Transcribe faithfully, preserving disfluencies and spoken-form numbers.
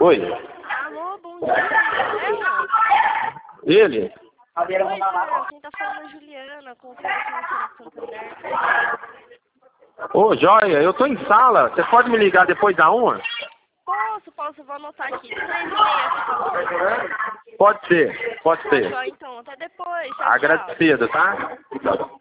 Oi. Alô, bom dia, Juliana? Ele? Oi, Juliana, quem tá falando é Juliana, consultora financeira de Santander. Ô, joia, eu tô em sala. Você pode me ligar depois da uma? Posso, posso, vou anotar aqui. Três e meia, você falou? Pode ser, pode Tá ser. só então, até depois, tchau, tchau. Agradecido, tá?